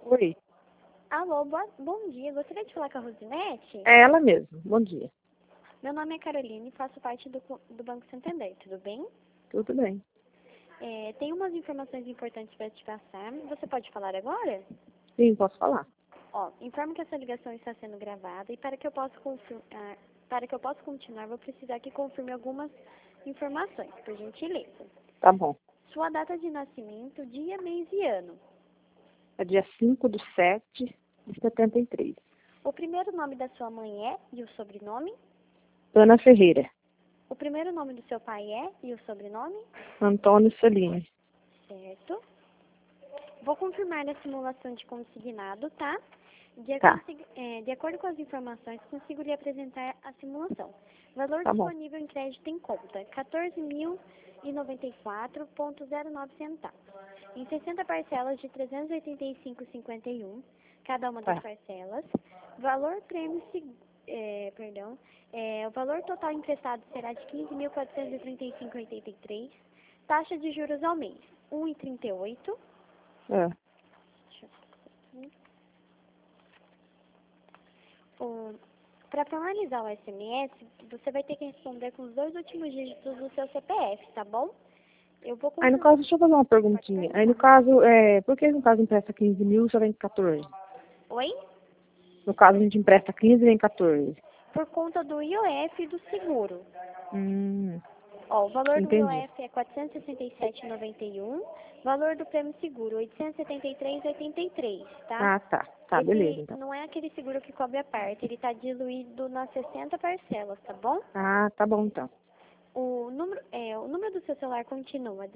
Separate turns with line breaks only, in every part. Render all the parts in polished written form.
Oi,
Alô, bom dia. Gostaria de falar com a Rosinete?
é ela mesmo. Bom dia.
Meu nome é Caroline e faço parte do Banco Santander, tudo bem?
Tudo bem?
Tenho umas informações importantes para te passar. Você pode falar agora?
Sim, posso falar.
Informo que essa ligação está sendo gravada e para que eu possa continuar, vou precisar que confirme algumas informações, por gentileza.
Tá bom.
Sua data de nascimento, dia, mês e ano.
É dia 5/7/73.
O primeiro nome da sua mãe é e o sobrenome?
Ana Ferreira.
O primeiro nome do seu pai é e o sobrenome?
Antônio Salines.
Certo. Vou confirmar na simulação de consignado, tá?
Tá,
De acordo com as informações, consigo lhe apresentar a simulação. Valor
tá bom.
disponível em crédito em conta, R$ 14.094,09 centavos. Em 60 parcelas de R$ 385,51, cada uma das
Tá.
parcelas. Valor prêmio, o valor total emprestado será de R$ 15.435,83. Taxa de juros ao mês, 1,38.
É.
Para formalizar o SMS, você vai ter que responder com os 2 últimos dígitos do seu CPF, tá bom? Eu vou
Aí no
confirmar.
caso, deixa eu fazer uma perguntinha. Aí no caso, por que no caso empresta 15 mil e só vem 14?
Oi?
No caso a gente empresta 15 e vem 14.
Por conta do IOF e do seguro.
Hum,
O valor do
entendi.
IOF é R$ 467,91. Valor do prêmio seguro, R$ 873,83, tá?
Ah, tá. Tá, beleza
Esse
então.
não é aquele seguro que cobre a parte, ele está diluído nas 60 parcelas, tá bom?
Ah, tá bom então.
O número do seu celular continua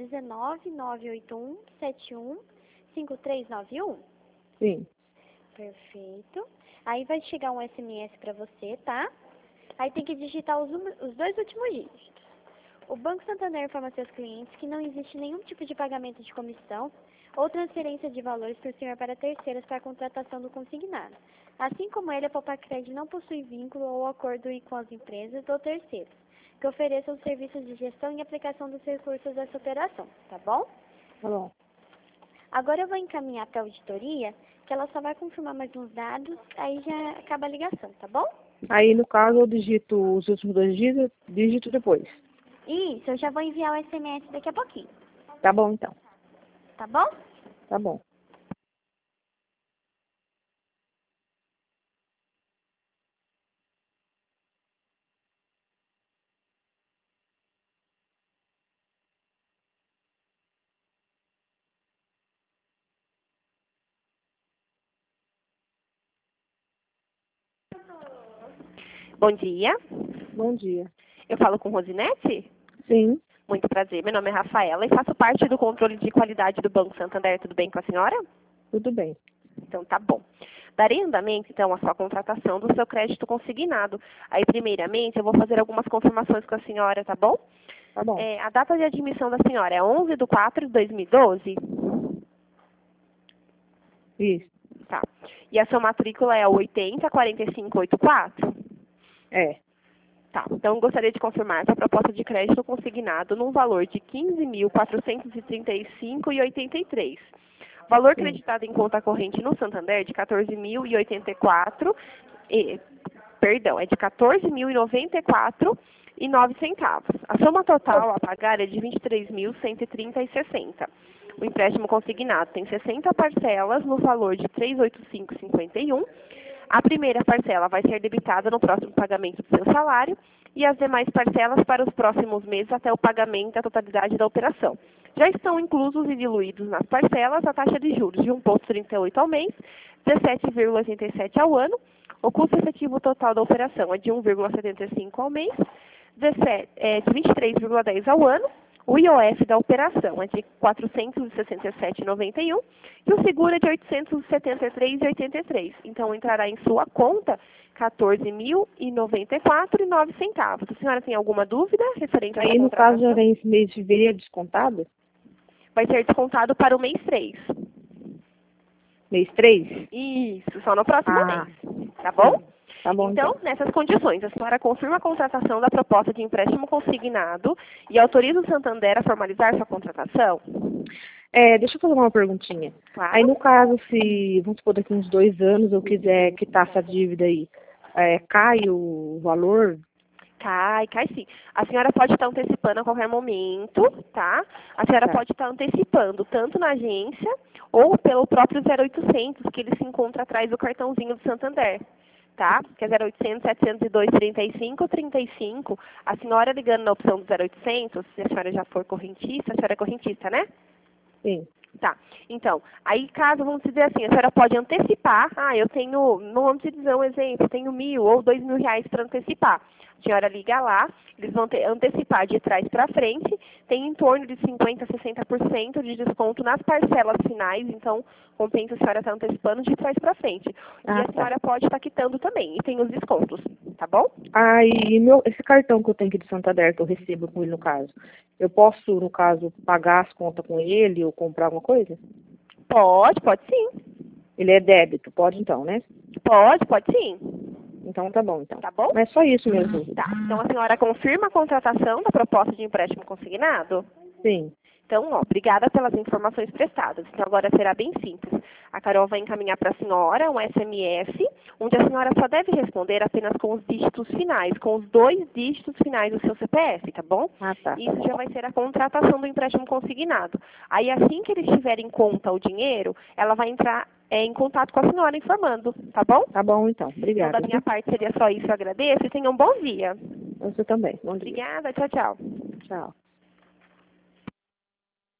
19981715391.
Sim.
Perfeito. Aí vai chegar um SMS para você, tá? Aí tem que digitar os 2 últimos dígitos. O Banco Santander informa a seus clientes que não existe nenhum tipo de pagamento de comissão ou transferência de valores por senhor para terceiros para a contratação do consignado. Assim como ele, a Popacred não possui vínculo ou acordo com as empresas ou terceiros que ofereçam serviços de gestão e aplicação dos recursos dessa operação, tá bom?
Tá bom.
Agora eu vou encaminhar para a auditoria, que ela só vai confirmar mais uns dados, aí já acaba a ligação, tá bom?
Aí no caso eu digito os últimos 2 dígitos depois.
Isso, eu já vou enviar o SMS daqui a pouquinho,
Tá bom então.
tá bom?
Tá bom.
Bom dia,
Bom dia.
eu falo com Rosinete?
Sim,
Muito prazer, meu nome é Rafaela e faço parte do controle de qualidade do Banco Santander. Tudo bem com a senhora?
tudo bem.
Então tá bom. Darei andamento, então, à sua contratação do seu crédito consignado. Aí, primeiramente, eu vou fazer algumas confirmações com a senhora, tá bom?
Tá bom.
A data de admissão da senhora é 11/4/2012?
Isso.
Tá. E a sua matrícula é 804584?
É.
Tá, então gostaria de confirmar essa proposta de crédito consignado num valor de R$ 15.435,83. Valor
Sim.
creditado em conta corrente no Santander de 14.084, perdão, é de 14.094,09 centavos. A soma total a pagar é de 23.130,60. O empréstimo consignado tem 60 parcelas no valor de 385,51. A primeira parcela vai ser debitada no próximo pagamento do seu salário e as demais parcelas para os próximos meses até o pagamento da totalidade da operação. Já estão inclusos e diluídos nas parcelas a taxa de juros de 1,38 ao mês, 17,87 ao ano. O custo efetivo total da operação é de 1,75 ao mês, de 23,10 ao ano. O IOF da operação é de R$ 467,91 e o seguro é de R$ 873,83. Então, entrará em sua conta R$ 14.094,09 centavos. A senhora tem alguma dúvida referente a essa
Aí no caso já
contratação?
vem esse mês de fevereiro descontado?
Vai ser descontado para o mês 3.
Mês 3?
Isso, só no próximo
Ah,
mês. Tá bom?
tá bom
Então,
então.
nessas condições, a senhora confirma a contratação da proposta de empréstimo consignado e autoriza o Santander a formalizar sua contratação?
Deixa eu fazer uma perguntinha.
Claro.
Aí, no caso, se, vamos supor, daqui uns 2 anos eu quiser quitar essa dívida aí, cai o valor?
Cai sim. A senhora pode estar antecipando a qualquer momento, tá? A senhora
Tá.
pode estar antecipando tanto na agência ou pelo próprio 0800, que ele se encontra atrás do cartãozinho do Santander, tá? Que é 0800 702 35 35. A senhora ligando na opção do 0800, se a senhora já for correntista, a senhora é correntista, né?
Sim.
Tá. Então, aí caso, vamos dizer assim, a senhora pode antecipar. Eu tenho, vamos dizer um exemplo, tenho 1.000 ou 2.000 reais para antecipar. A senhora liga lá, eles vão antecipar de trás para frente, tem em torno de 50% a 60% de desconto nas parcelas finais, então compensa a senhora estar antecipando de trás para frente. E a senhora pode estar quitando também, e tem os descontos, tá bom?
E esse cartão que eu tenho aqui de Santander, que eu recebo com ele no caso, eu posso, no caso, pagar as contas com ele ou comprar alguma coisa?
Pode sim.
Ele é débito, pode então, né?
Pode sim.
Então tá bom, então.
Tá bom?
Mas só isso mesmo.
Tá. Então a senhora confirma a contratação da proposta de empréstimo consignado?
Sim.
Então, obrigada pelas informações prestadas. Então, agora será bem simples. A Carol vai encaminhar para a senhora um SMS, onde a senhora só deve responder apenas com os dígitos finais, com os 2 dígitos finais do seu CPF, tá bom?
Tá.
Isso já vai ser a contratação do empréstimo consignado. Aí, assim que eles tiverem em conta o dinheiro, ela vai entrar em contato com a senhora informando, tá bom?
Tá bom, então. Obrigada.
Então, da minha parte, seria só isso. Eu agradeço e tenha um bom dia.
Você também. Bom dia.
Obrigada. Tchau, tchau.
Tchau.